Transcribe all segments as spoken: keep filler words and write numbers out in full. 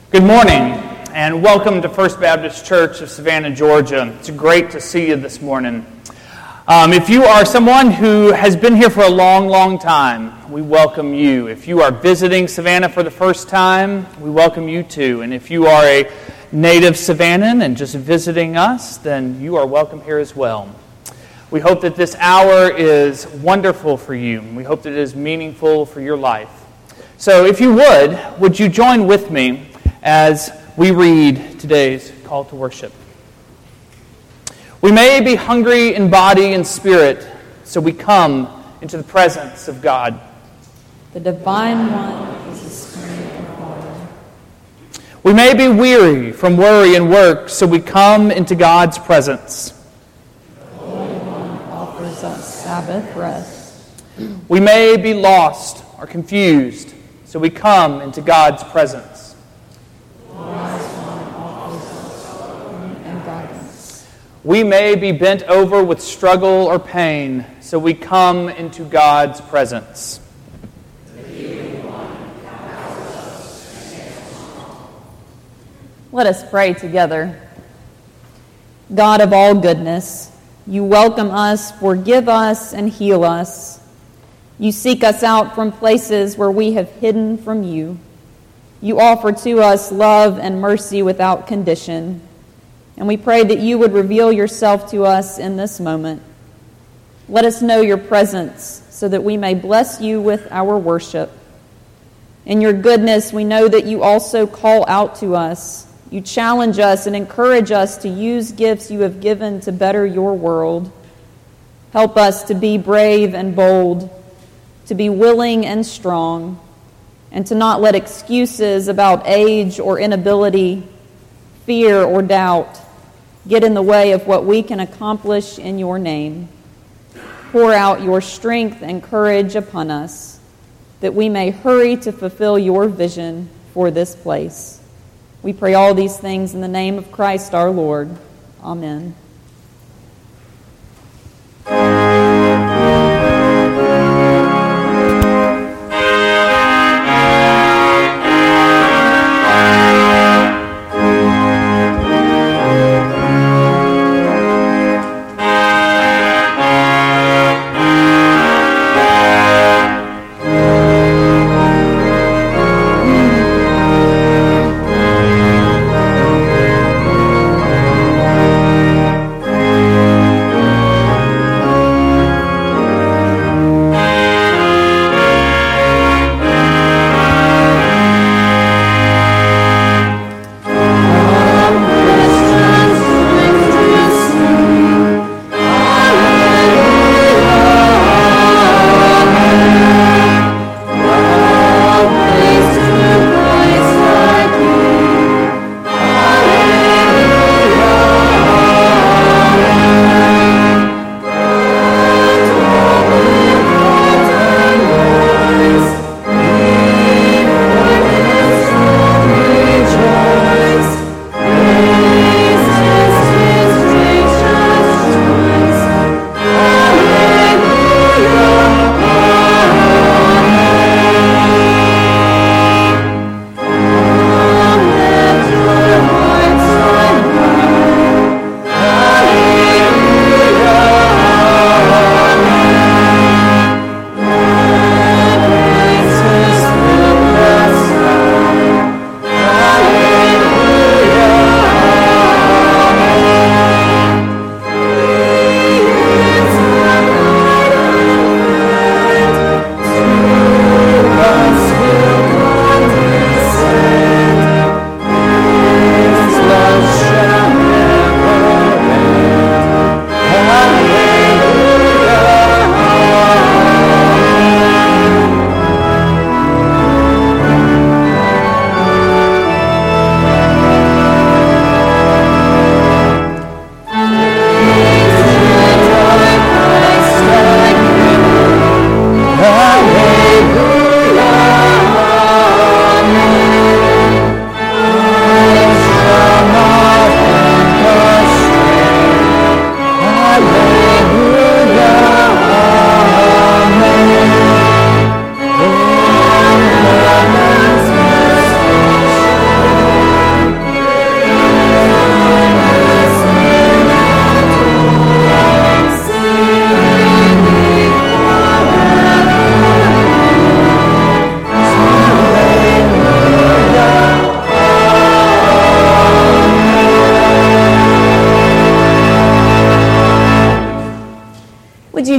Good morning, and welcome to First Baptist Church of Savannah, Georgia. It's great to see you this morning. Um, if you are someone who has been here for a long, long time, we welcome you. If you are visiting Savannah for the first time, we welcome you too. And if you are a native Savannan and just visiting us, then you are welcome here as well. We hope that this hour is wonderful for you. We hope that it is meaningful for your life. So if you would, would you join with me as we read today's call to worship? We may be hungry in body and spirit, so we come into the presence of God. The Divine One is the Spirit of God. We may be weary from worry and work, so we come into God's presence. The Holy One offers us Sabbath rest. We may be lost or confused, so we come into God's presence. We may be bent over with struggle or pain, so we come into God's presence. Let us pray together. God of all goodness, you welcome us, forgive us, and heal us. You seek us out from places where we have hidden from you. You offer to us love and mercy without condition. And we pray that you would reveal yourself to us in this moment. Let us know your presence so that we may bless you with our worship. In your goodness, we know that you also call out to us. You challenge us and encourage us to use gifts you have given to better your world. Help us to be brave and bold, to be willing and strong, and to not let excuses about age or inability, fear or doubt get in the way of what we can accomplish in your name. Pour out your strength and courage upon us, that we may hurry to fulfill your vision for this place. We pray all these things in the name of Christ our Lord. Amen.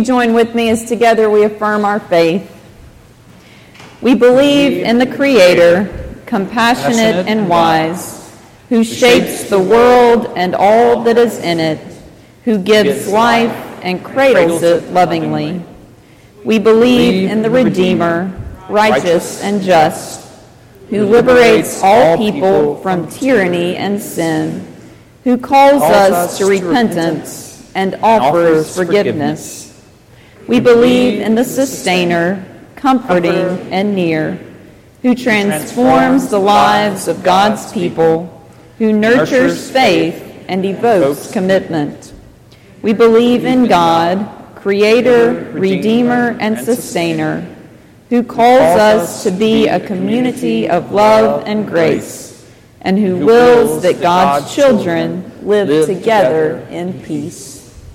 you join with me as together we affirm our faith? We believe in the Creator, compassionate and wise, who shapes the world and all that is in it, who gives life and cradles it lovingly. We believe in the Redeemer, righteous and just, who liberates all people from tyranny and sin, who calls us to repentance and offers forgiveness. We believe in the Sustainer, comforting and near, who transforms the lives of God's people, who nurtures faith and evokes commitment. We believe in God, Creator, Redeemer, and Sustainer, who calls us to be a community of love and grace, and who wills that God's children live together in peace.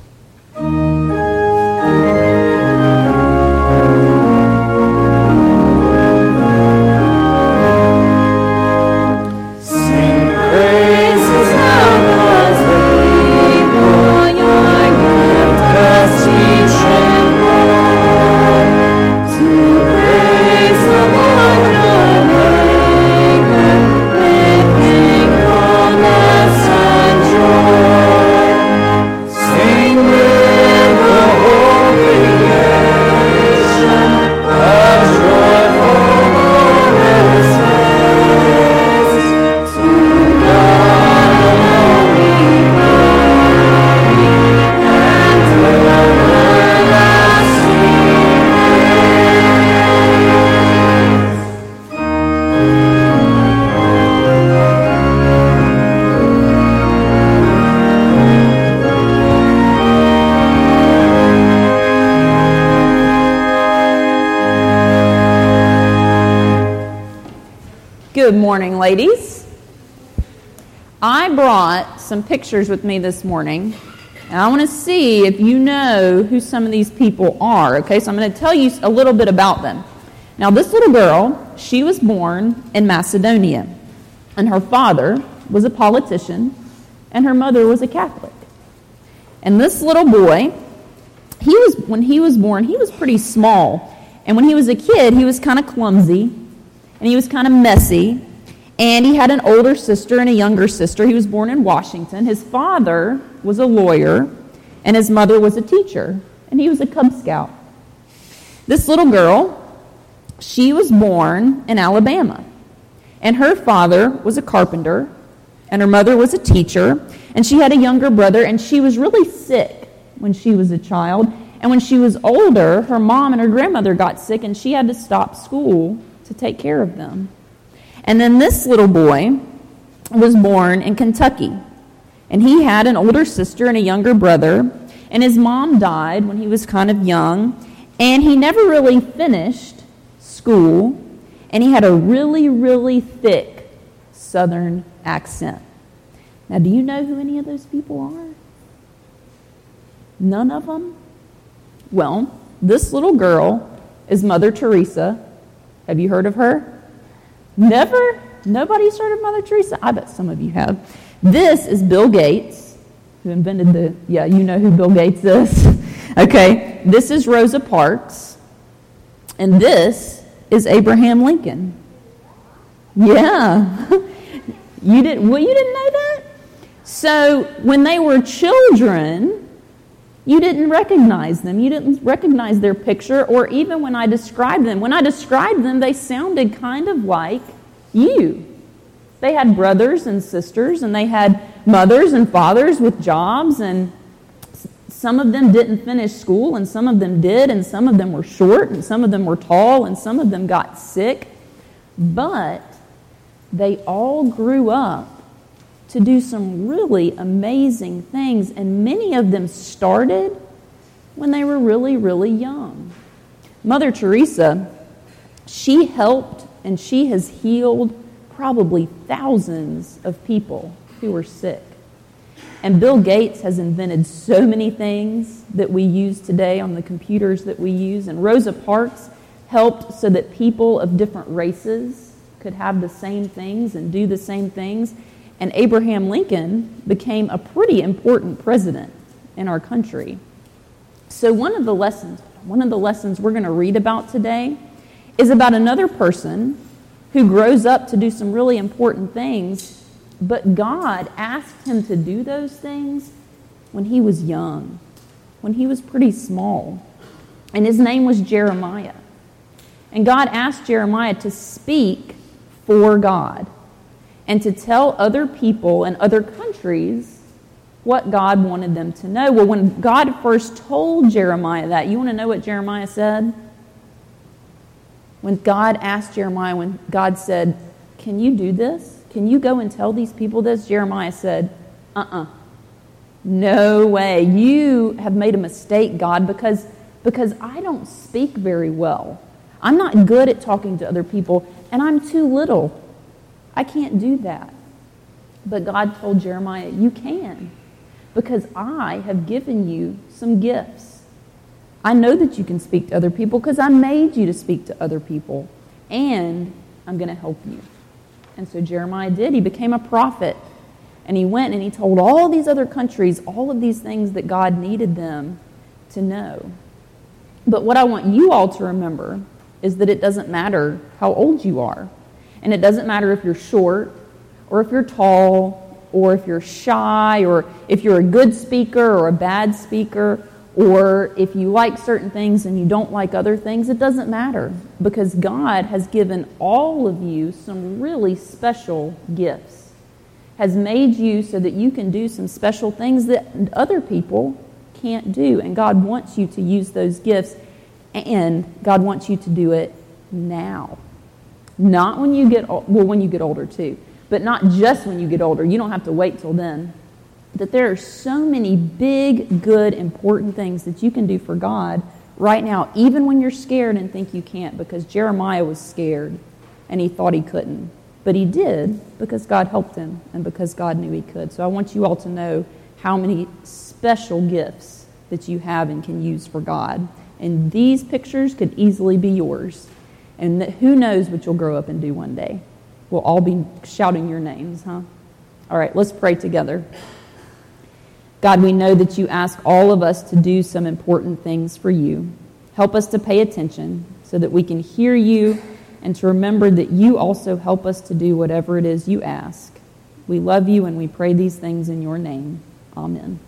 Good morning, ladies. I brought some pictures with me this morning, and I want to see if you know who some of these people are. Okay, so I'm going to tell you a little bit about them. Now, this little girl, she was born in Macedonia, and her father was a politician, and her mother was a Catholic. And this little boy, he was when he was born, he was pretty small, and when he was a kid, he was kind of clumsy. And he was kind of messy, and he had an older sister and a younger sister. He was born in Washington. His father was a lawyer, and his mother was a teacher, and he was a Cub Scout. This little girl, she was born in Alabama, and her father was a carpenter, and her mother was a teacher, and she had a younger brother, and she was really sick when she was a child. And when she was older, her mom and her grandmother got sick, and she had to stop school to take care of them. And then this little boy was born in Kentucky, and he had an older sister and a younger brother, and his mom died when he was kind of young, and he never really finished school, and he had a really, really thick Southern accent. Now, do you know who any of those people are? None of them? Well, this little girl is Mother Teresa. Have you heard of her? Never? Nobody's heard of Mother Teresa? I bet some of you have. This is Bill Gates, who invented the, yeah, you know who Bill Gates is. Okay, this is Rosa Parks, and this is Abraham Lincoln. Yeah. You didn't, well, you didn't know that? So when they were children, you didn't recognize them. You didn't recognize their picture, or even when I described them. When I described them, they sounded kind of like you. They had brothers and sisters, and they had mothers and fathers with jobs, and some of them didn't finish school, and some of them did, and some of them were short, and some of them were tall, and some of them got sick. But they all grew up to do some really amazing things, and many of them started when they were really, really young. Mother Teresa, she helped and she has healed probably thousands of people who were sick. And Bill Gates has invented so many things that we use today on the computers that we use, and Rosa Parks helped so that people of different races could have the same things and do the same things. And Abraham Lincoln became a pretty important president in our country. So one of the lessons, one of the lessons we're going to read about today is about another person who grows up to do some really important things, but God asked him to do those things when he was young, when he was pretty small. And his name was Jeremiah. And God asked Jeremiah to speak for God and to tell other people and other countries what God wanted them to know. Well, when God first told Jeremiah that, you want to know what Jeremiah said? When God asked Jeremiah, when God said, can you do this? Can you go and tell these people this? Jeremiah said, uh-uh. No way. You have made a mistake, God, because, because I don't speak very well. I'm not good at talking to other people, and I'm too little. I can't do that. But God told Jeremiah, you can, because I have given you some gifts. I know that you can speak to other people because I made you to speak to other people, and I'm going to help you. And so Jeremiah did. He became a prophet, and he went and he told all these other countries all of these things that God needed them to know. But what I want you all to remember is that it doesn't matter how old you are, and it doesn't matter if you're short or if you're tall or if you're shy or if you're a good speaker or a bad speaker, or if you like certain things and you don't like other things. It doesn't matter, because God has given all of you some really special gifts, has made you so that you can do some special things that other people can't do. And God wants you to use those gifts, and God wants you to do it now. Not when you get, well, when you get older too, but not just when you get older. You don't have to wait till then. That there are so many big, good, important things that you can do for God right now, even when you're scared and think you can't, because Jeremiah was scared and he thought he couldn't. But he did, because God helped him and because God knew he could. So I want you all to know how many special gifts that you have and can use for God. And these pictures could easily be yours. And who knows what you'll grow up and do one day. We'll all be shouting your names, huh? All right, let's pray together. God, we know that you ask all of us to do some important things for you. Help us to pay attention so that we can hear you and to remember that you also help us to do whatever it is you ask. We love you and we pray these things in your name. Amen.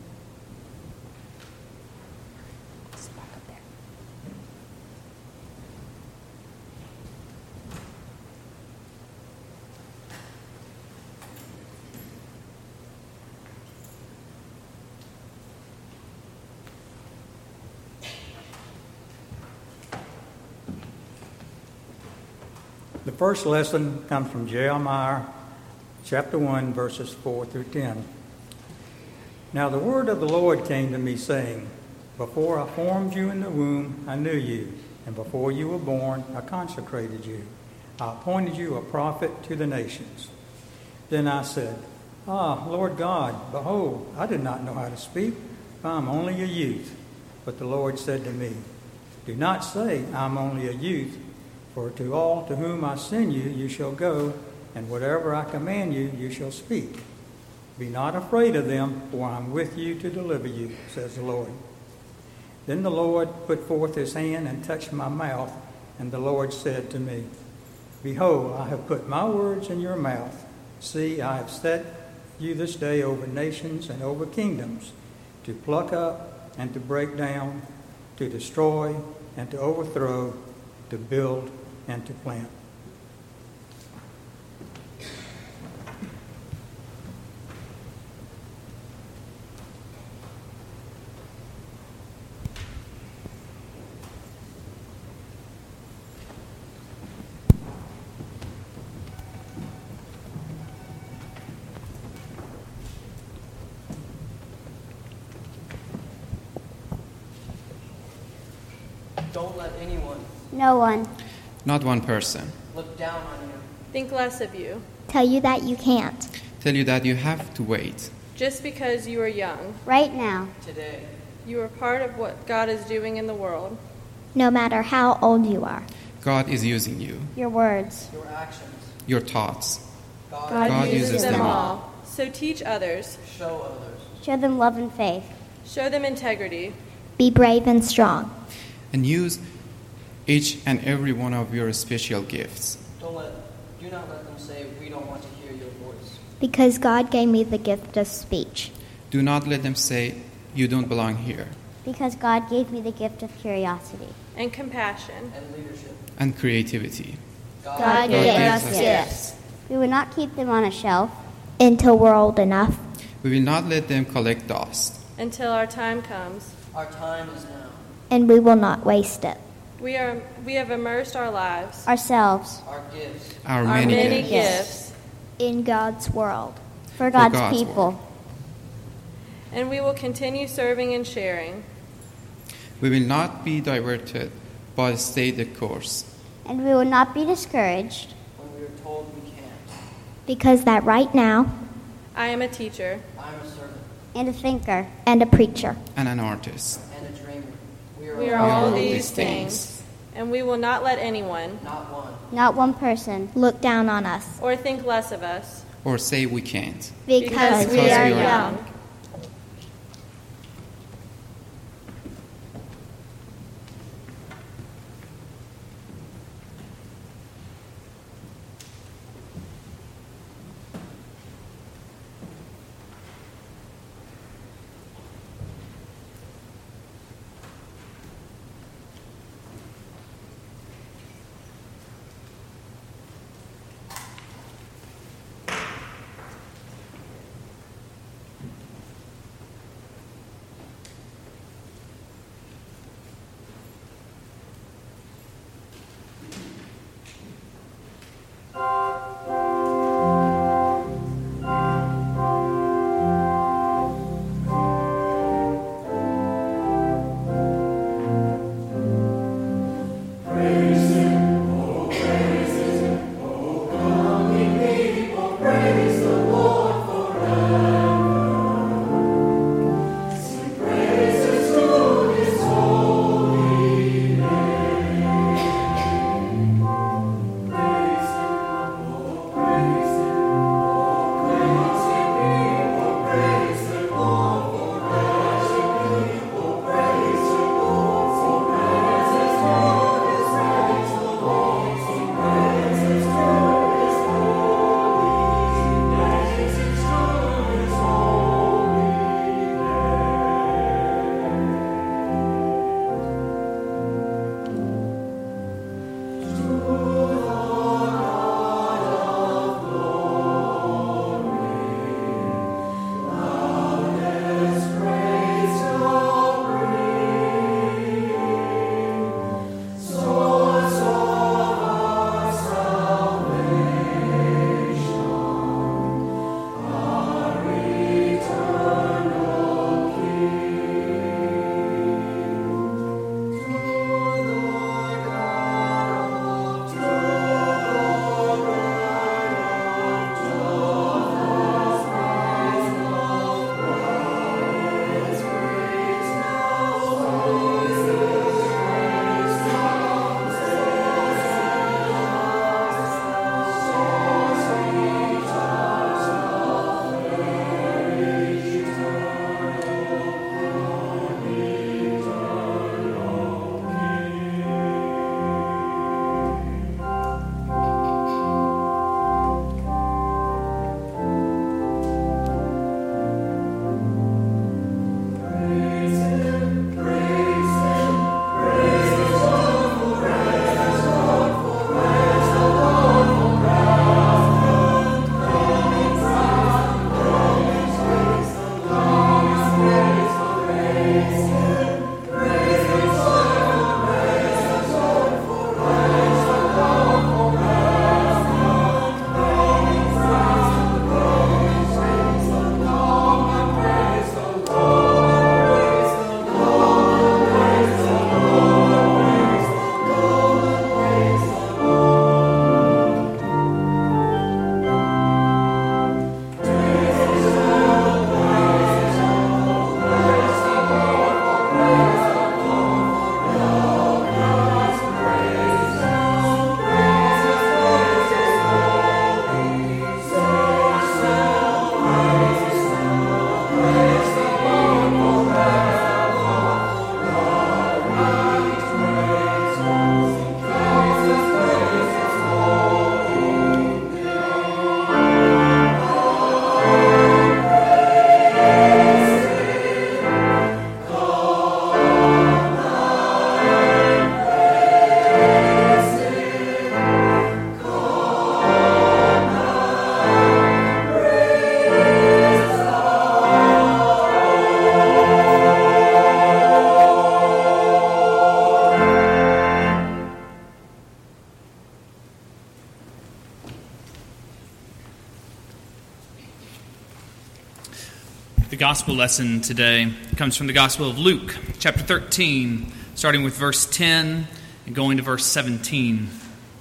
The first lesson comes from Jeremiah chapter one, verses four through ten. Now the word of the Lord came to me, saying, Before I formed you in the womb, I knew you, and before you were born, I consecrated you. I appointed you a prophet to the nations. Then I said, Ah, Lord God, behold, I did not know how to speak, for I am only a youth. But the Lord said to me, Do not say, I am only a youth, for to all to whom I send you, you shall go, and whatever I command you, you shall speak. Be not afraid of them, for I am with you to deliver you, says the Lord. Then the Lord put forth his hand and touched my mouth, and the Lord said to me, Behold, I have put my words in your mouth. See, I have set you this day over nations and over kingdoms, to pluck up and to break down, to destroy and to overthrow, to build and to plant. Don't let anyone, No one, Not one person, look down on you. Think less of you, tell you that you can't. tell you that you have to wait. just because you are young. Right now, Today, You are part of what God is doing in the world. no matter how old you are, God is using you, your words, your actions, your thoughts. God, God God uses uses them them all. So teach others. show others. show them love and faith. Show them integrity. Be brave and strong. and use each and every one of your special gifts. Don't let, do not let them say, we don't want to hear your voice. Because God gave me the gift of speech. Do not let them say, you don't belong here, Because God gave me the gift of curiosity. and compassion. And leadership. and creativity. God, God gave gave us us gifts. gifts. We will not keep them on a shelf. Until we're old enough. We will not let them collect dust. Until our time comes. Our time is now. And we will not waste it. We are we have immersed our lives, Ourselves. Our gifts. Our, our many, many gifts. gifts, In God's world. For God's, God's people. work. and we will continue serving and sharing. We will not be diverted, but stay the course. And we will not be discouraged. When we are told we can't. Because that right now, I am a teacher, I am a servant And a thinker. and a preacher. And an artist. and a dreamer. We are, we are all all these these things. things, and we will not let anyone not one. Not one person. Look down on us. or think less of us Or say we can't. Because, because we Because are we are young. young. The gospel lesson today comes from the Gospel of Luke, chapter thirteen, starting with verse ten and going to verse seventeen.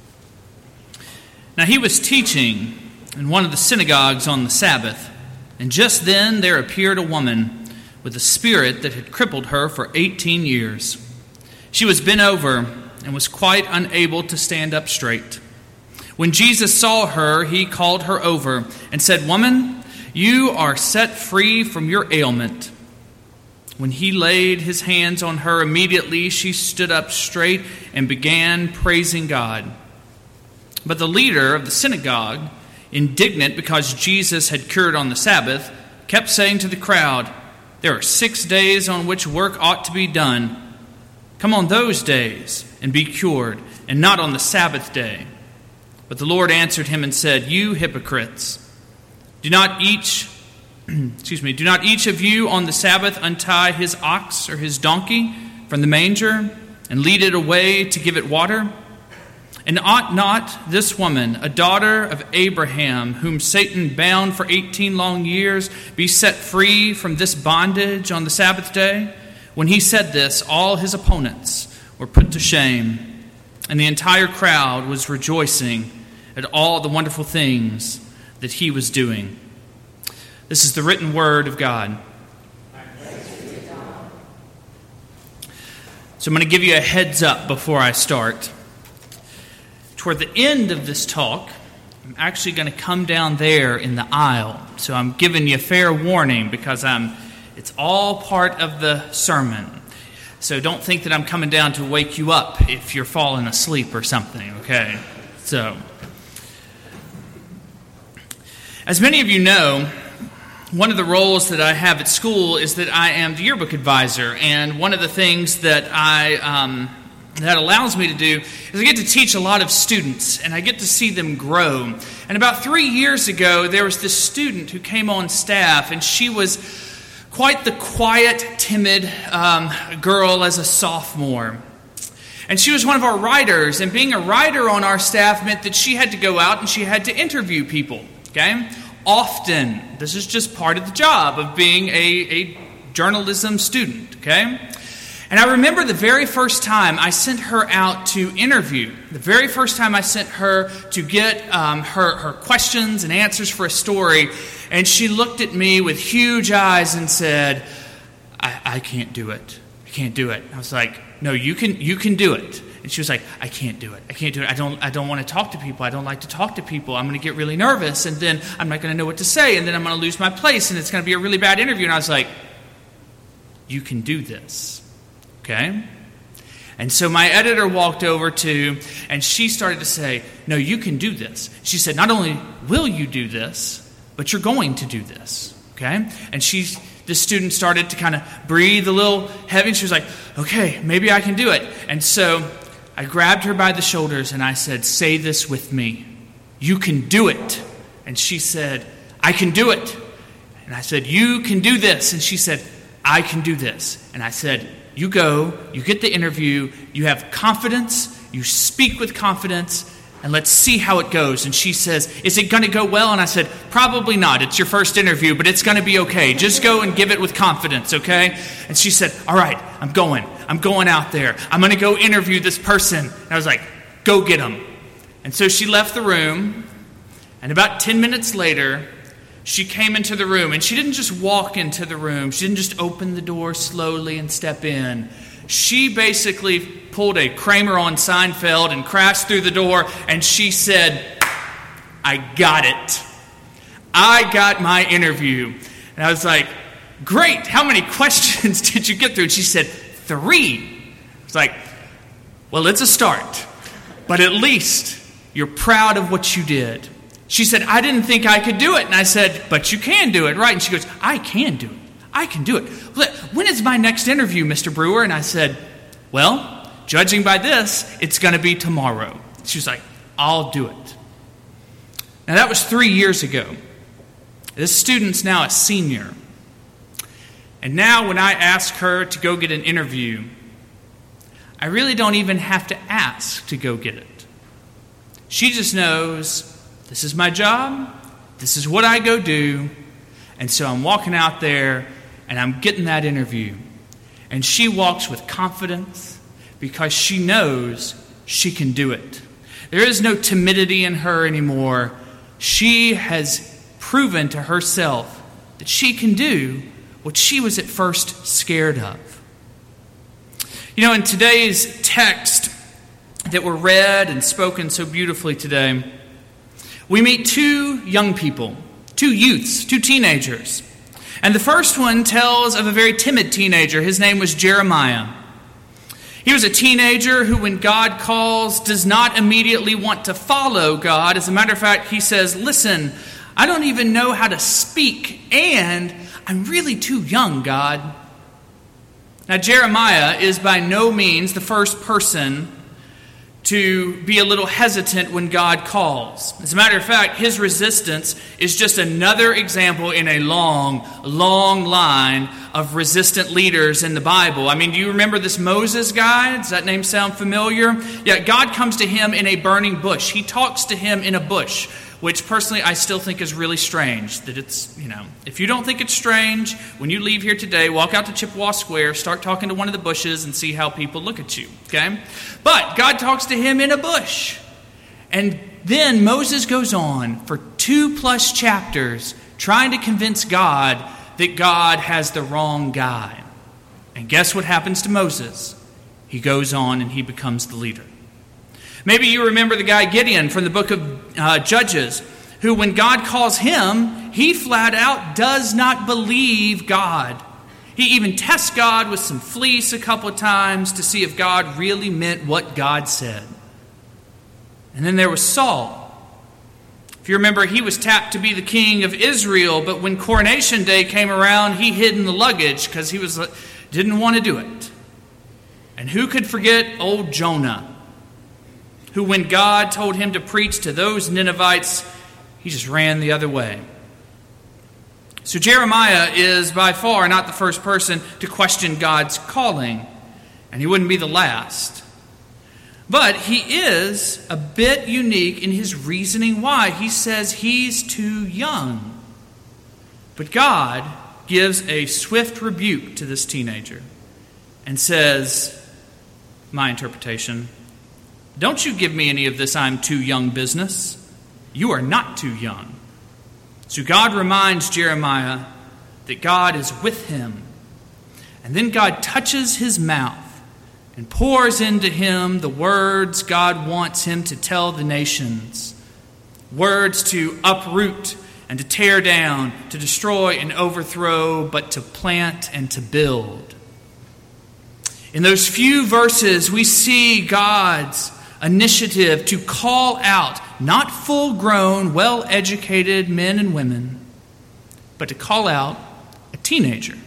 Now he was teaching in one of the synagogues on the Sabbath, and just then there appeared a woman with a spirit that had crippled her for eighteen years. She was bent over and was quite unable to stand up straight. When Jesus saw her, he called her over and said, "Woman, you are set free from your ailment." When he laid his hands on her, immediately she stood up straight and began praising God. But the leader of the synagogue, indignant because Jesus had cured on the Sabbath, kept saying to the crowd, "There are six days on which work ought to be done. Come on those days and be cured, and not on the Sabbath day." But the Lord answered him and said, "You hypocrites, do not each, excuse me, do not each of you on the Sabbath untie his ox or his donkey from the manger and lead it away to give it water? And ought not this woman, a daughter of Abraham, whom Satan bound for eighteen long years, be set free from this bondage on the Sabbath day?" When he said this, all his opponents were put to shame, and the entire crowd was rejoicing at all the wonderful things that he was doing. This is the written word of God. So I'm going to give you a heads up before I start. Toward the end of this talk, I'm actually going to come down there in the aisle. So I'm giving you fair warning because I'm it's all part of the sermon. So don't think that I'm coming down to wake you up if you're falling asleep or something, okay? So, as many of you know, one of the roles that I have at school is that I am the yearbook advisor, and one of the things that I um, that allows me to do is I get to teach a lot of students, and I get to see them grow. And about three years ago, there was this student who came on staff, and she was quite the quiet, timid um, girl as a sophomore. And she was one of our writers, and being a writer on our staff meant that she had to go out and she had to interview people, okay? Often. This is just part of the job of being a, a journalism student, okay? And I remember the very first time I sent her out to interview, the very first time I sent her to get um, her, her questions and answers for a story, and she looked at me with huge eyes and said, I, I can't do it. I can't do it. I was like, no, you can you can do it. And she was like, I can't do it. I can't do it. I don't I don't want to talk to people. I don't like to talk to people. I'm going to get really nervous, and then I'm not going to know what to say, and then I'm going to lose my place, and it's going to be a really bad interview. And I was like, you can do this. Okay? And so my editor walked over to, and she started to say, no, you can do this. She said, not only will you do this, but you're going to do this. Okay? And she, the student started to kind of breathe a little heavy, and she was like, okay, maybe I can do it. And so I grabbed her by the shoulders, and I said, say this with me. You can do it. And she said, I can do it. And I said, you can do this. And she said, I can do this. And I said, you go, you get the interview, you have confidence, you speak with confidence, and let's see how it goes. And she says, is it going to go well? And I said, probably not. It's your first interview, but it's going to be okay. Just go and give it with confidence, okay? And she said, all right, I'm going. I'm going out there. I'm going to go interview this person. And I was like, go get him. And so she left the room, and about ten minutes later, she came into the room, and she didn't just walk into the room. She didn't just open the door slowly and step in. She basically pulled a Kramer on Seinfeld and crashed through the door, and she said, I got it. I got my interview. And I was like, great, how many questions did you get through? And she said, three. I was like, well, it's a start, but at least you're proud of what you did. She said, I didn't think I could do it. And I said, but you can do it, right? And she goes, I can do it. I can do it. When is my next interview, Mister Brewer? And I said, well, judging by this, it's going to be tomorrow. She was like, I'll do it. Now, that was three years ago. This student's now a senior. And now when I ask her to go get an interview, I really don't even have to ask to go get it. She just knows, this is my job, this is what I go do, And so I'm walking out there, and I'm getting that interview. And she walks with confidence because she knows she can do it. There is no timidity in her anymore. She has proven to herself that she can do what she was at first scared of. You know, in today's text that were read and spoken so beautifully today, we meet two young people, two youths, two teenagers. And the first one tells of a very timid teenager. His name was Jeremiah. He was a teenager who, when God calls, does not immediately want to follow God. As a matter of fact, he says, listen, I don't even know how to speak, and I'm really too young, God. Now, Jeremiah is by no means the first person to be a little hesitant when God calls. As a matter of fact, his resistance is just another example in a long, long line of resistant leaders in the Bible. I mean, do you remember this Moses guy? Does that name sound familiar? Yeah, God comes to him in a burning bush. He talks to him in a bush, which personally I still think is really strange. That it's, you know, if you don't think it's strange, when you leave here today, walk out to Chippewa Square, start talking to one of the bushes and see how people look at you, okay? But God talks to him in a bush. And then Moses goes on for two plus chapters trying to convince God that God has the wrong guy. And guess what happens to Moses? He goes on and he becomes the leader. Maybe you remember the guy Gideon from the book of uh, Judges, who when God calls him, he flat out does not believe God. He even tests God with some fleece a couple of times to see if God really meant what God said. And then there was Saul. If you remember, he was tapped to be the king of Israel, but when coronation day came around, he hid in the luggage because he was didn't want to do it. And who could forget old Jonah, who when God told him to preach to those Ninevites, he just ran the other way. So Jeremiah is by far not the first person to question God's calling, and he wouldn't be the last. But he is a bit unique in his reasoning why. He says he's too young. But God gives a swift rebuke to this teenager and says, my interpretation, don't you give me any of this I'm too young business. You are not too young. So God reminds Jeremiah that God is with him. And then God touches his mouth and pours into him the words God wants him to tell the nations. Words to uproot and to tear down, to destroy and overthrow, but to plant and to build. In those few verses, we see God's initiative to call out not full-grown, well-educated men and women, but to call out a teenager.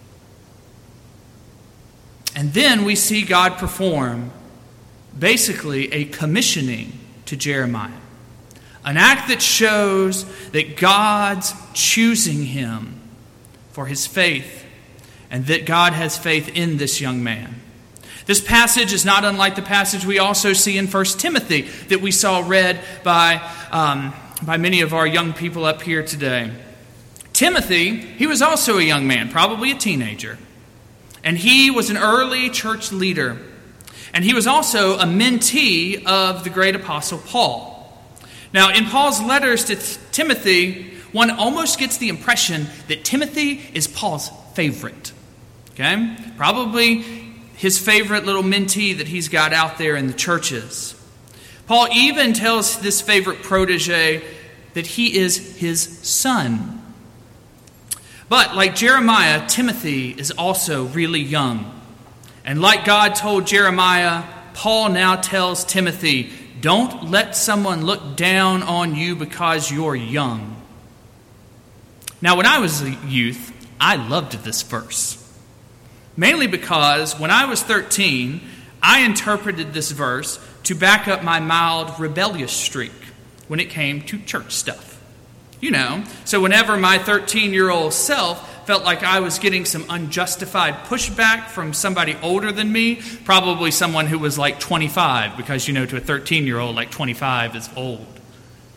And then we see God perform basically a commissioning to Jeremiah. An act that shows that God's choosing him for his faith and that God has faith in this young man. This passage is not unlike the passage we also see in First Timothy that we saw read by, um, by many of our young people up here today. Timothy, he was also a young man, probably a teenager. And he was an early church leader. And he was also a mentee of the great apostle Paul. Now, in Paul's letters to Timothy, one almost gets the impression that Timothy is Paul's favorite. Okay? Probably his favorite little mentee that he's got out there in the churches. Paul even tells this favorite protege that he is his son. But like Jeremiah, Timothy is also really young. And like God told Jeremiah, Paul now tells Timothy, don't let someone look down on you because you're young. Now, when I was a youth, I loved this verse. Mainly because when I was thirteen, I interpreted this verse to back up my mild rebellious streak when it came to church stuff. You know, so whenever my thirteen-year-old self felt like I was getting some unjustified pushback from somebody older than me, probably someone who was like twenty-five, because, you know, to a thirteen-year-old, like twenty-five is old.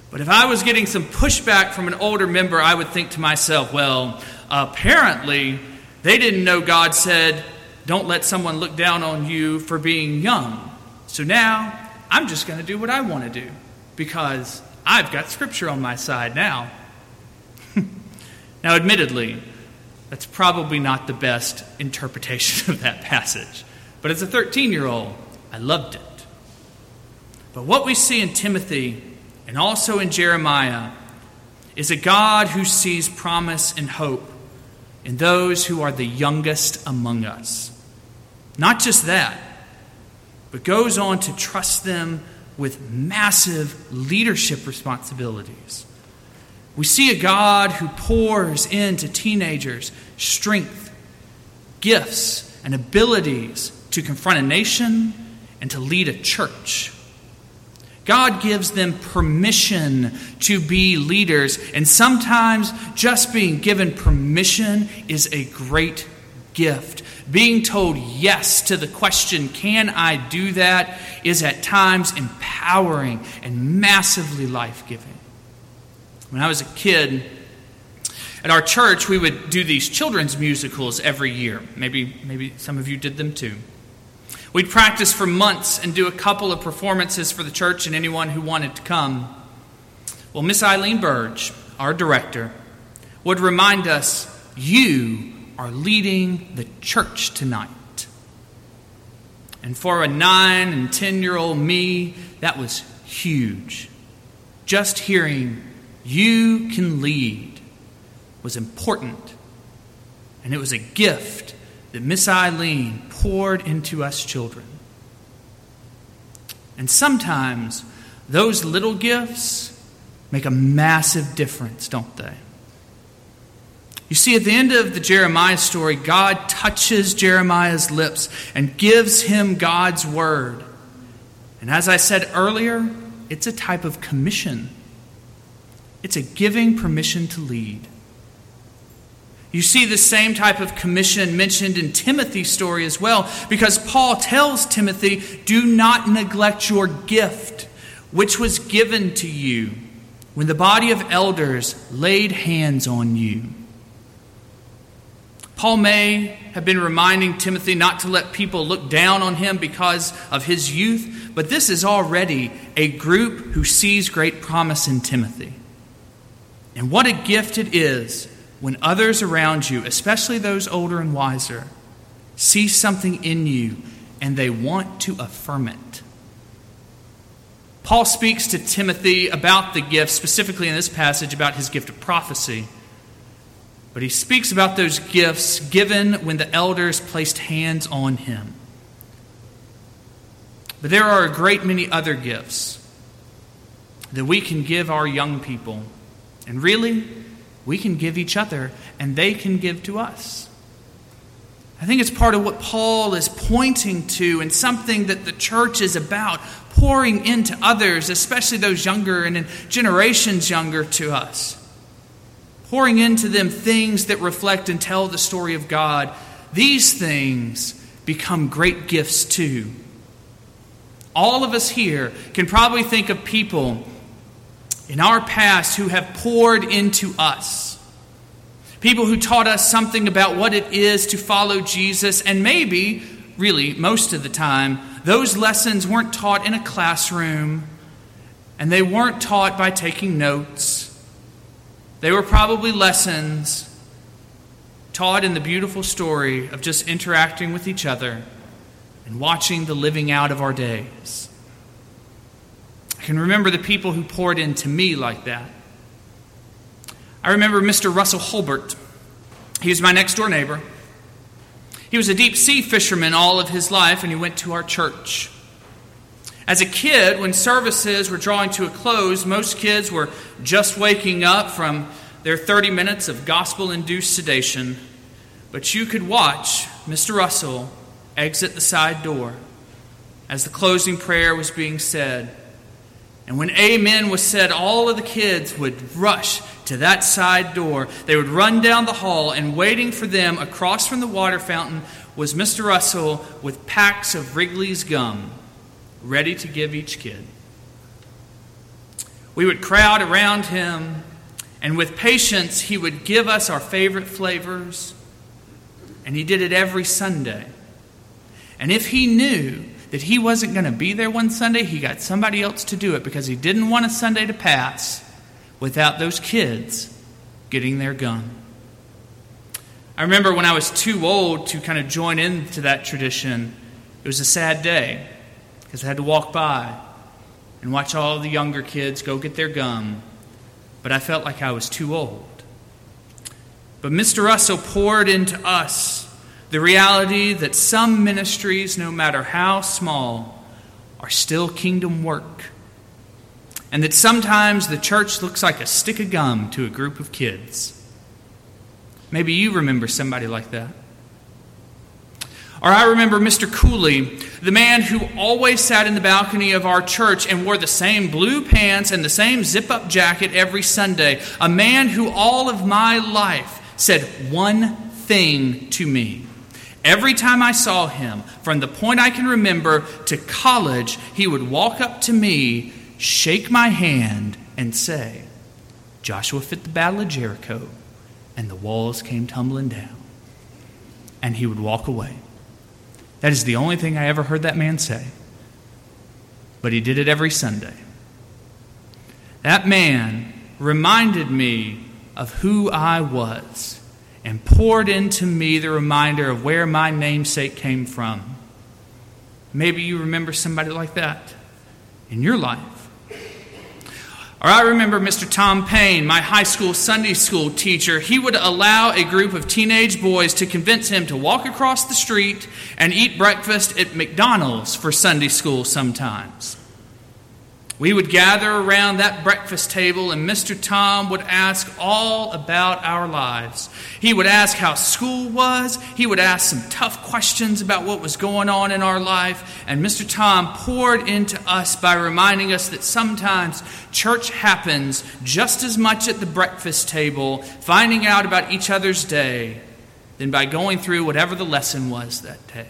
But if I was getting some pushback from an older member, I would think to myself, well, apparently they didn't know God said, don't let someone look down on you for being young. So now I'm just going to do what I want to do because I've got Scripture on my side now. Now, admittedly, that's probably not the best interpretation of that passage. But as a thirteen-year-old, I loved it. But what we see in Timothy and also in Jeremiah is a God who sees promise and hope in those who are the youngest among us. Not just that, but goes on to trust them with massive leadership responsibilities. We see a God who pours into teenagers strength, gifts, and abilities to confront a nation and to lead a church. God gives them permission to be leaders, and sometimes just being given permission is a great gift. Being told yes to the question, can I do that, is at times empowering and massively life-giving. When I was a kid, at our church, we would do these children's musicals every year. Maybe, maybe some of you did them too. We'd practice for months and do a couple of performances for the church and anyone who wanted to come. Well, Miss Eileen Burge, our director, would remind us, you are leading the church tonight. And for a nine and ten-year-old me, that was huge. Just hearing, you can lead, was important. And it was a gift that Miss Eileen poured into us children. And sometimes those little gifts make a massive difference, don't they? You see, at the end of the Jeremiah story, God touches Jeremiah's lips and gives him God's word. And as I said earlier, it's a type of commission. It's a giving permission to lead. You see the same type of commission mentioned in Timothy's story as well, because Paul tells Timothy, do not neglect your gift, which was given to you when the body of elders laid hands on you. Paul may have been reminding Timothy not to let people look down on him because of his youth, but this is already a group who sees great promise in Timothy. And what a gift it is when others around you, especially those older and wiser, see something in you and they want to affirm it. Paul speaks to Timothy about the gift, specifically in this passage about his gift of prophecy. But he speaks about those gifts given when the elders placed hands on him. But there are a great many other gifts that we can give our young people. And really, we can give each other, and they can give to us. I think it's part of what Paul is pointing to, and something that the church is about, pouring into others, especially those younger and in generations younger to us. Pouring into them things that reflect and tell the story of God. These things become great gifts too. All of us here can probably think of people in our past who have poured into us. People who taught us something about what it is to follow Jesus, and maybe, really, most of the time, those lessons weren't taught in a classroom, and they weren't taught by taking notes. They were probably lessons taught in the beautiful story of just interacting with each other and watching the living out of our days. I can remember the people who poured into me like that. I remember Mister Russell Holbert. He was my next door neighbor. He was a deep sea fisherman all of his life, and he went to our church. As a kid, when services were drawing to a close, most kids were just waking up from their thirty minutes of gospel-induced sedation. But you could watch Mister Russell exit the side door as the closing prayer was being said. And when amen was said, all of the kids would rush to that side door. They would run down the hall, and waiting for them across from the water fountain was Mister Russell with packs of Wrigley's gum, ready to give each kid. We would crowd around him, and with patience, he would give us our favorite flavors, and he did it every Sunday. And if he knew that he wasn't going to be there one Sunday, he got somebody else to do it because he didn't want a Sunday to pass without those kids getting their gum. I remember when I was too old to kind of join into that tradition, it was a sad day because I had to walk by and watch all the younger kids go get their gum, but I felt like I was too old. But Mister Russell poured into us the reality that some ministries, no matter how small, are still kingdom work, and that sometimes the church looks like a stick of gum to a group of kids. Maybe you remember somebody like that. Or I remember Mister Cooley, the man who always sat in the balcony of our church and wore the same blue pants and the same zip-up jacket every Sunday. A man who all of my life said one thing to me. Every time I saw him, from the point I can remember to college, he would walk up to me, shake my hand, and say, "Joshua fit the Battle of Jericho, and the walls came tumbling down." And he would walk away. That is the only thing I ever heard that man say. But he did it every Sunday. That man reminded me of who I was and poured into me the reminder of where my namesake came from. Maybe you remember somebody like that in your life. Or I remember Mister Tom Payne, my high school Sunday school teacher. He would allow a group of teenage boys to convince him to walk across the street and eat breakfast at McDonald's for Sunday school sometimes. We would gather around that breakfast table, and Mister Tom would ask all about our lives. He would ask how school was. He would ask some tough questions about what was going on in our life. And Mister Tom poured into us by reminding us that sometimes church happens just as much at the breakfast table, finding out about each other's day, than by going through whatever the lesson was that day.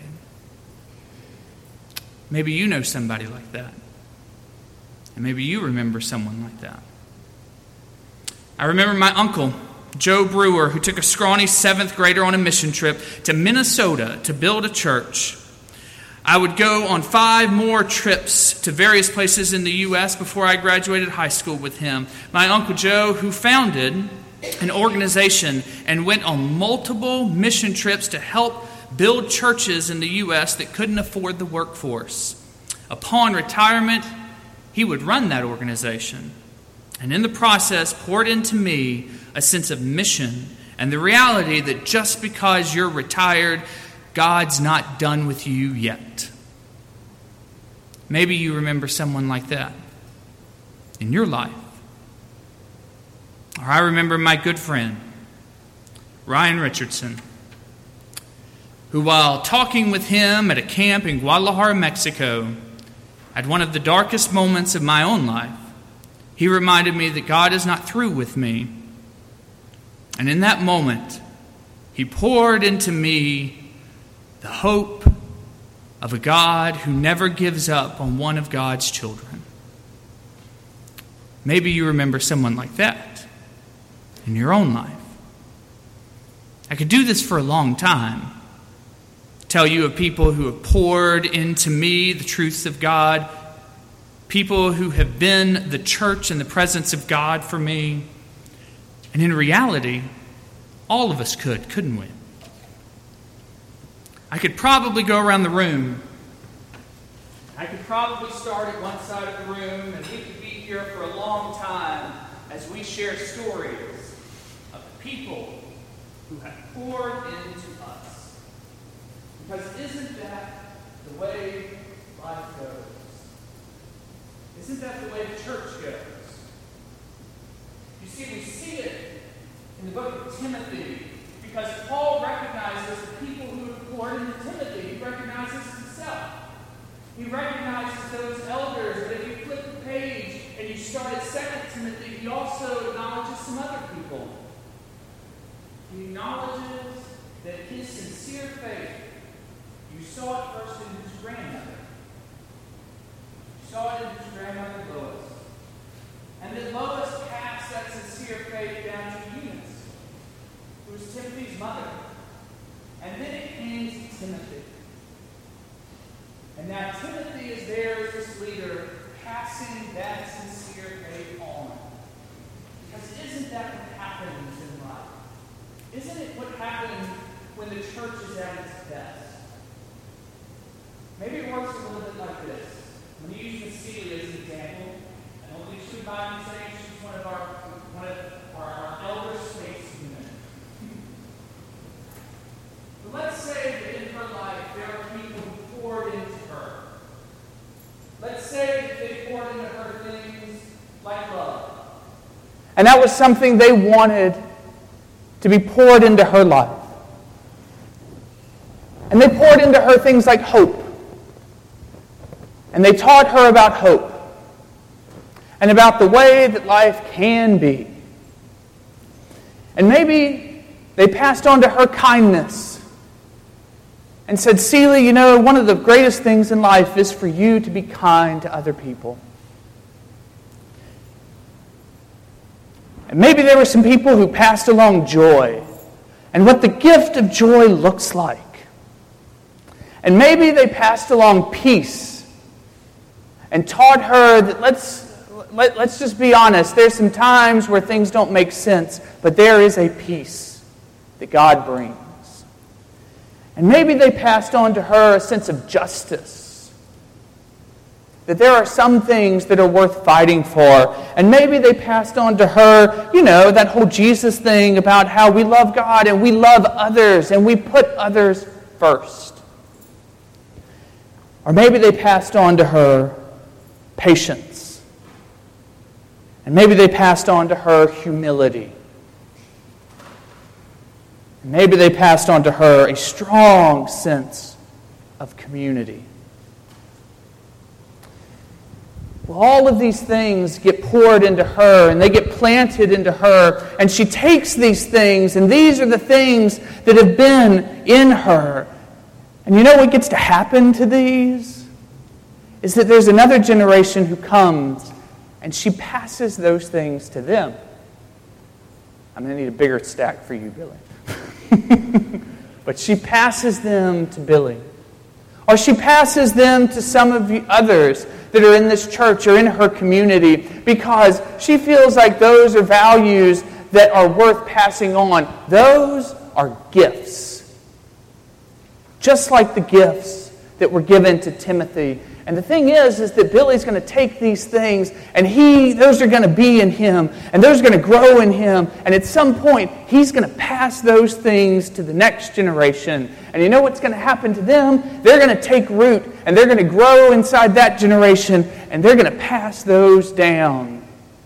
Maybe you know somebody like that. And maybe you remember someone like that. I remember my uncle, Joe Brewer, who took a scrawny seventh grader on a mission trip to Minnesota to build a church. I would go on five more trips to various places in the U S before I graduated high school with him. My Uncle Joe, who founded an organization and went on multiple mission trips to help build churches in the U S that couldn't afford the workforce. Upon retirement, he would run that organization, and in the process poured into me a sense of mission and the reality that just because you're retired, God's not done with you yet. Maybe you remember someone like that in your life. Or I remember my good friend, Ryan Richardson, who while talking with him at a camp in Guadalajara, Mexico, at one of the darkest moments of my own life, he reminded me that God is not through with me. And in that moment, he poured into me the hope of a God who never gives up on one of God's children. Maybe you remember someone like that in your own life. I could do this for a long time. Tell you of people who have poured into me the truths of God, people who have been the church and the presence of God for me. And in reality, all of us could, couldn't we? I could probably go around the room. I could probably start at one side of the room, and we could be here for a long time as we share stories of the people who have poured into us. Because isn't that the way life goes? Isn't that the way the church goes? You see, we see it in the book of Timothy, because Paul recognizes the people who have poured into Timothy. He recognizes himself. He recognizes those elders. But if you flip the page and you start at Second Timothy, he also acknowledges some other people. He acknowledges that his sincere faith, you saw it first in his grandmother. You saw it in his grandmother Lois. And was Timothy's mother. And then it came to Timothy. And now Timothy is there as this leader, passing that sincere faith on. Because isn't that what happens in life? Isn't it what happens when the church is at its best? Maybe it works a little bit like this. When you use Miss Celia as an example, I don't think she would mind saying she's one of our one of our, our elder statesmen. But let's say that in her life there are people who poured into her. Let's say that they poured into her things like love. And that was something they wanted to be poured into her life. And they poured into her things like hope. And they taught her about hope. And about the way that life can be. And maybe they passed on to her kindness. And said, Celia, you know, one of the greatest things in life is for you to be kind to other people. And maybe there were some people who passed along joy and what the gift of joy looks like. And maybe they passed along peace and taught her that let's, let, let's just be honest, there's some times where things don't make sense, but there is a peace that God brings. And maybe they passed on to her a sense of justice. That there are some things that are worth fighting for. And maybe they passed on to her, you know, that whole Jesus thing about how we love God and we love others and we put others first. Or maybe they passed on to her patience. And maybe they passed on to her humility. And maybe they passed on to her a strong sense of community. Well, all of these things get poured into her and they get planted into her. And she takes these things, and these are the things that have been in her. And you know what gets to happen to these? Is that there's another generation who comes and she passes those things to them. I'm going to need a bigger stack for you, Billy. But she passes them to Billy. Or she passes them to some of the others that are in this church or in her community because she feels like those are values that are worth passing on. Those are gifts. Just like the gifts that were given to Timothy. And the thing is, is that Billy's going to take these things and he, those are going to be in him and those are going to grow in him. And at some point, he's going to pass those things to the next generation. And you know what's going to happen to them? They're going to take root and they're going to grow inside that generation and they're going to pass those down.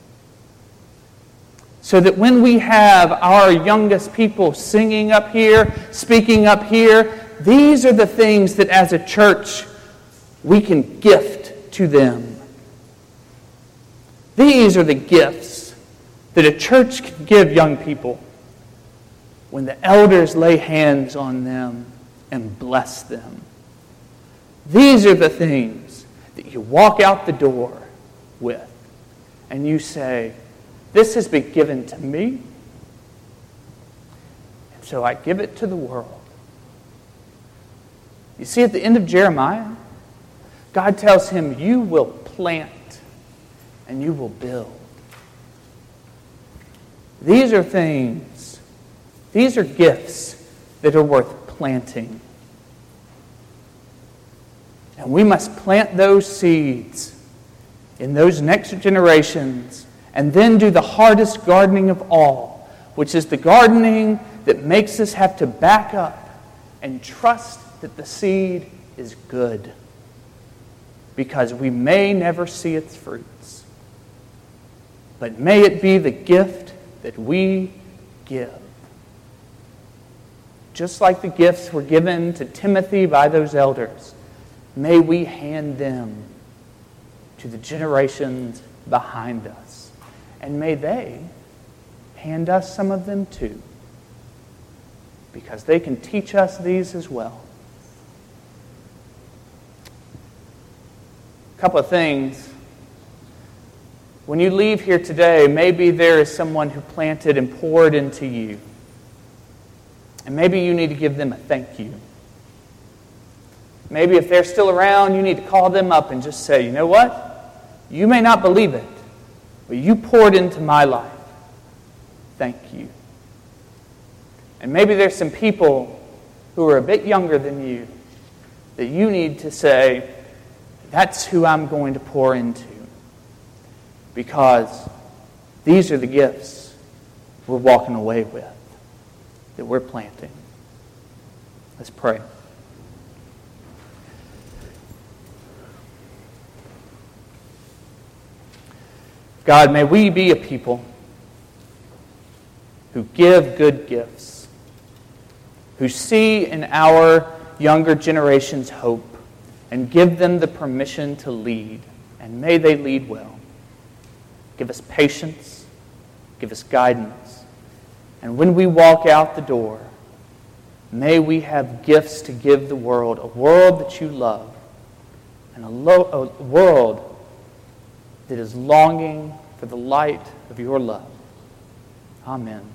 So that when we have our youngest people singing up here, speaking up here, these are the things that as a church we can gift to them. These are the gifts that a church can give young people when the elders lay hands on them and bless them. These are the things that you walk out the door with and you say, this has been given to me, and so I give it to the world. You see, at the end of Jeremiah, God tells him, you will plant and you will build. These are things, these are gifts that are worth planting. And we must plant those seeds in those next generations and then do the hardest gardening of all, which is the gardening that makes us have to back up and trust that the seed is good. Because we may never see its fruits. But may it be the gift that we give. Just like the gifts were given to Timothy by those elders, may we hand them to the generations behind us. And may they hand us some of them too. Because they can teach us these as well. Couple of things. When you leave here today, maybe there is someone who planted and poured into you. And maybe you need to give them a thank you. Maybe if they're still around, you need to call them up and just say, you know what? You may not believe it, but you poured into my life. Thank you. And maybe there's some people who are a bit younger than you that you need to say, that's who I'm going to pour into. Because these are the gifts we're walking away with, that we're planting. Let's pray. God, may we be a people who give good gifts, who see in our younger generations hope, and give them the permission to lead, and may they lead well. Give us patience, give us guidance, and when we walk out the door, may we have gifts to give the world, a world that you love, and a, lo- a world that is longing for the light of your love. Amen.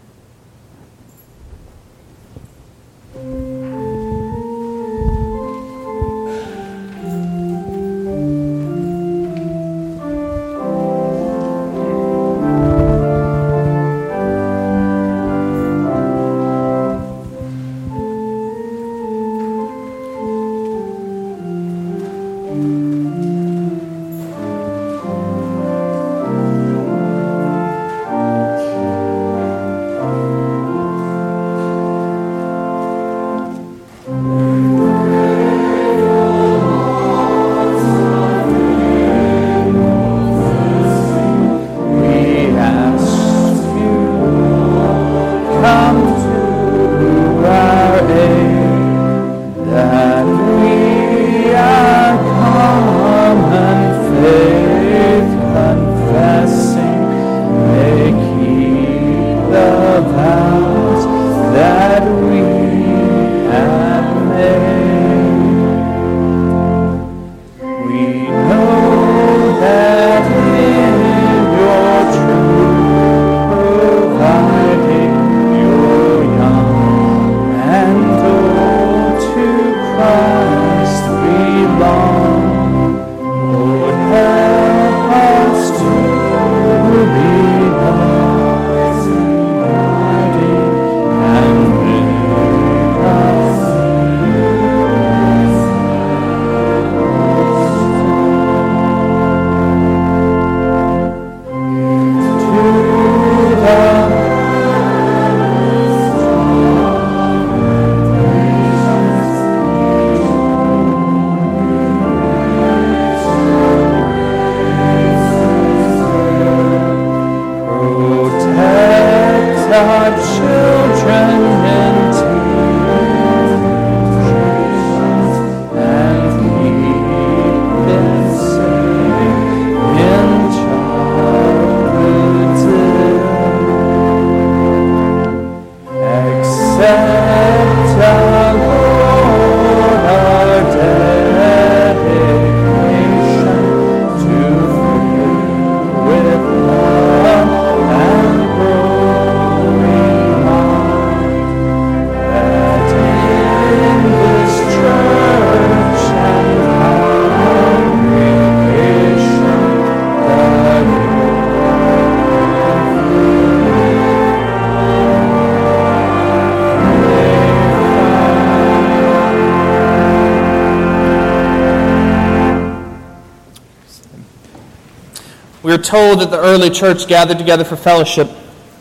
We are told that the early church gathered together for fellowship,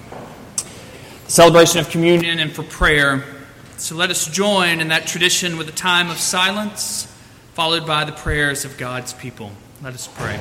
the celebration of communion, and for prayer. So let us join in that tradition with a time of silence, followed by the prayers of God's people. Let us pray.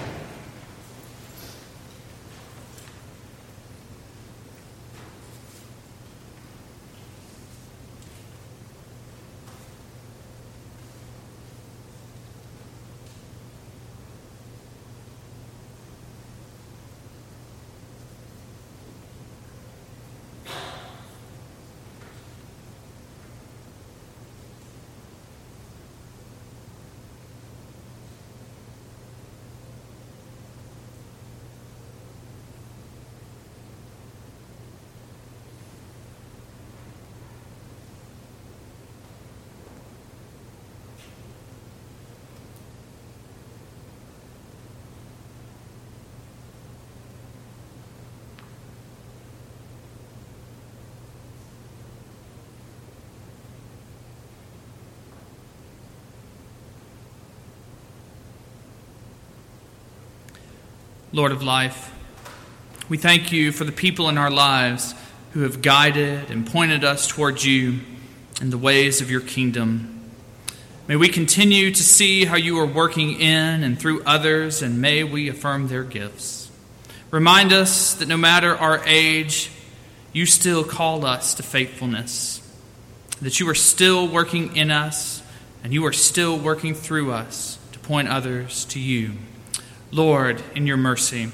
Lord of life. We thank you for the people in our lives who have guided and pointed us towards you and the ways of your kingdom. May we continue to see how you are working in and through others, and may we affirm their gifts. Remind us that no matter our age, you still call us to faithfulness, that you are still working in us, and you are still working through us to point others to you. Lord, in your mercy.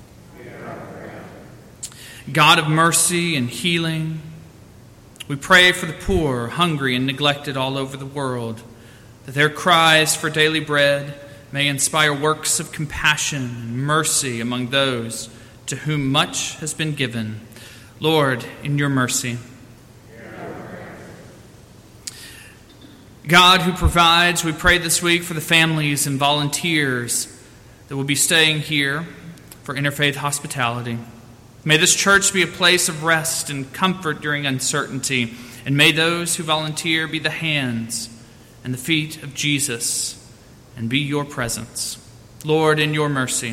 God of mercy and healing, we pray for the poor, hungry, and neglected all over the world, that their cries for daily bread may inspire works of compassion and mercy among those to whom much has been given. Lord, in your mercy. God who provides, we pray this week for the families and volunteers that will be staying here for Interfaith Hospitality. May this church be a place of rest and comfort during uncertainty, and may those who volunteer be the hands and the feet of Jesus and be your presence. Lord, in your mercy.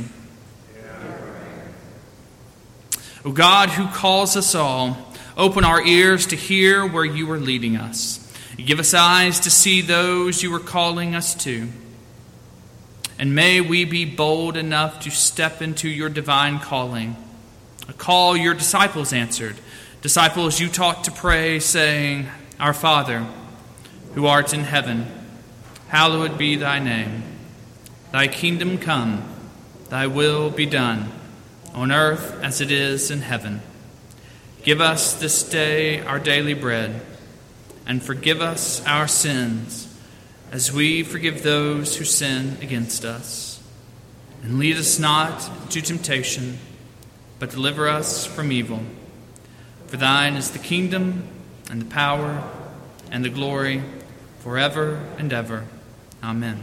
O God, who calls us all, open our ears to hear where you are leading us. Give us eyes to see those you are calling us to. And may we be bold enough to step into your divine calling, a call your disciples answered. Disciples you taught to pray, saying, Our Father, who art in heaven, hallowed be thy name. Thy kingdom come, thy will be done, on earth as it is in heaven. Give us this day our daily bread, and forgive us our sins, as we forgive those who sin against us. And lead us not into temptation, but deliver us from evil. For thine is the kingdom, and the power, and the glory, forever and ever. Amen.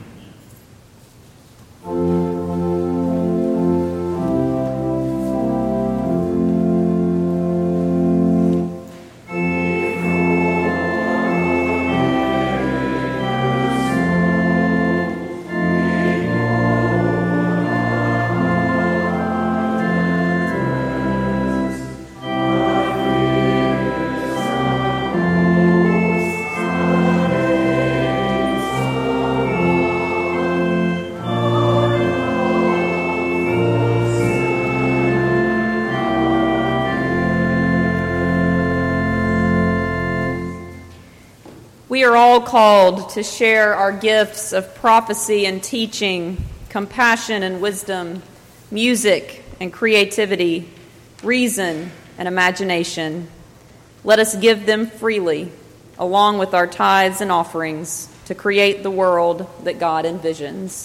We are all called to share our gifts of prophecy and teaching, compassion and wisdom, music and creativity, reason and imagination. Let us give them freely, along with our tithes and offerings, to create the world that God envisions.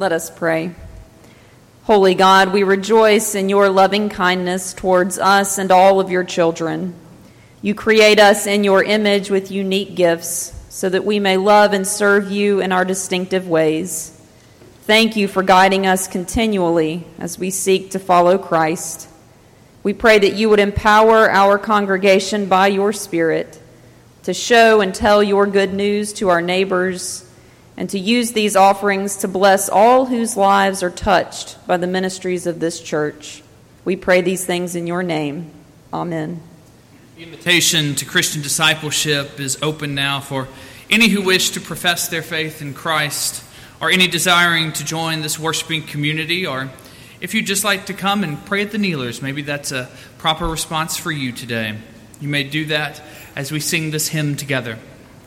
Let us pray. Holy God, we rejoice in your loving kindness towards us and all of your children. You create us in your image with unique gifts so that we may love and serve you in our distinctive ways. Thank you for guiding us continually as we seek to follow Christ. We pray that you would empower our congregation by your Spirit to show and tell your good news to our neighbors, and to use these offerings to bless all whose lives are touched by the ministries of this church. We pray these things in your name. Amen. The invitation to Christian discipleship is open now for any who wish to profess their faith in Christ, or any desiring to join this worshiping community, or if you'd just like to come and pray at the kneelers, maybe that's a proper response for you today. You may do that as we sing this hymn together.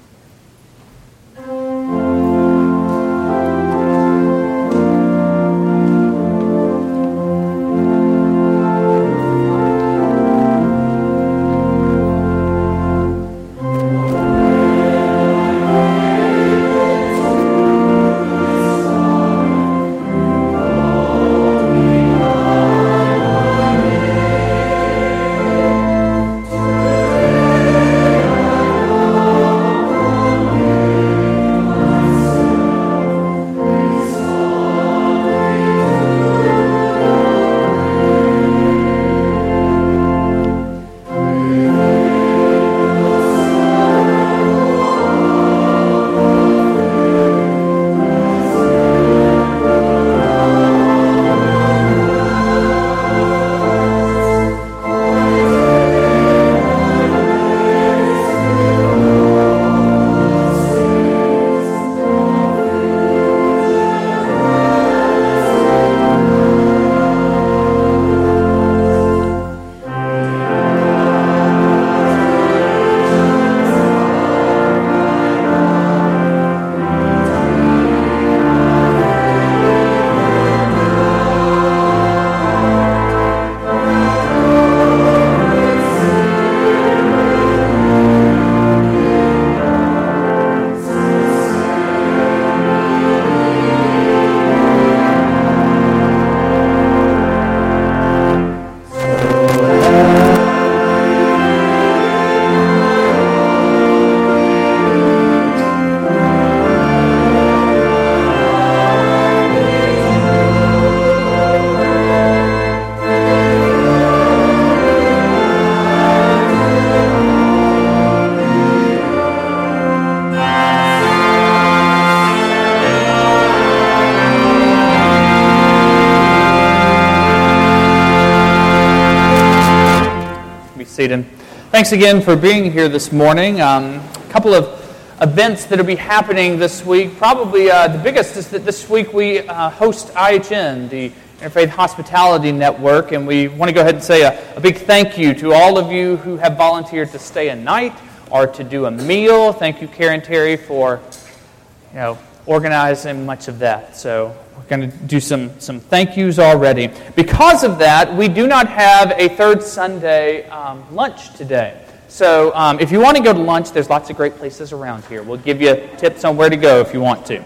Seated. Thanks again for being here this morning. Um, a couple of events that will be happening this week. Probably uh, the biggest is that this week we uh, host I H N, the Interfaith Hospitality Network, and we want to go ahead and say a, a big thank you to all of you who have volunteered to stay a night or to do a meal. Thank you, Karen Terry, for you know organizing much of that. So we're going to do some, some thank yous already. Because of that, we do not have a third Sunday um, lunch today. So um, if you want to go to lunch, there's lots of great places around here. We'll give you tips on where to go if you want to.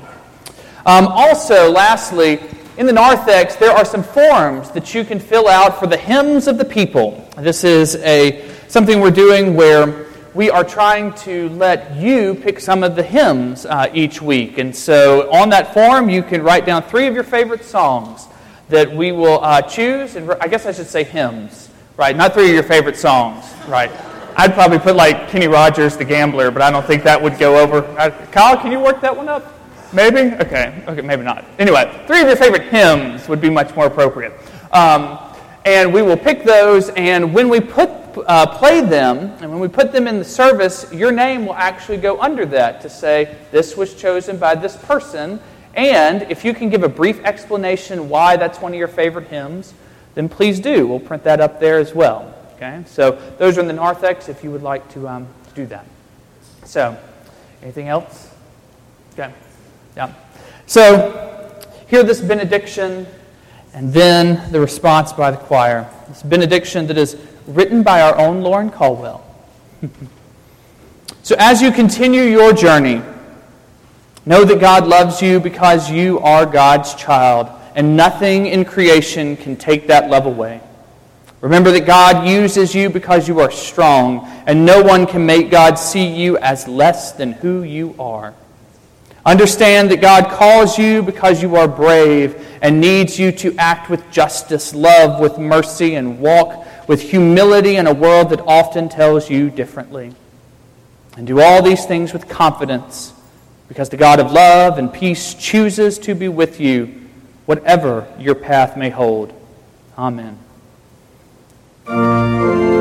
Um, also, lastly, in the narthex, there are some forms that you can fill out for the hymns of the people. This is a something we're doing where we are trying to let you pick some of the hymns uh, each week. And so on that form, you can write down three of your favorite songs that we will uh, choose. And I guess I should say hymns, right? Not three of your favorite songs, right? I'd probably put like Kenny Rogers, The Gambler, but I don't think that would go over. Uh, Kyle, can you work that one up? Maybe? Okay, okay, maybe not. Anyway, three of your favorite hymns would be much more appropriate. Um, and we will pick those, and when we put uh, play them, and when we put them in the service, your name will actually go under that to say, this was chosen by this person, and if you can give a brief explanation why that's one of your favorite hymns, then please do. We'll print that up there as well. Okay, so those are in the narthex if you would like to, um, to do that. So, anything else? Okay. Yeah. So, hear this benediction, and then the response by the choir. This benediction that is written by our own Lauren Caldwell. So, as you continue your journey, Know that God loves you because you are God's child, and nothing in creation can take that love away. Remember that God uses you because you are strong, and no one can make God see you as less than who you are. Understand that God calls you because you are brave and needs you to act with justice, love with mercy, and walk with humility in a world that often tells you differently. And do all these things with confidence, because the God of love and peace chooses to be with you, whatever your path may hold. Amen.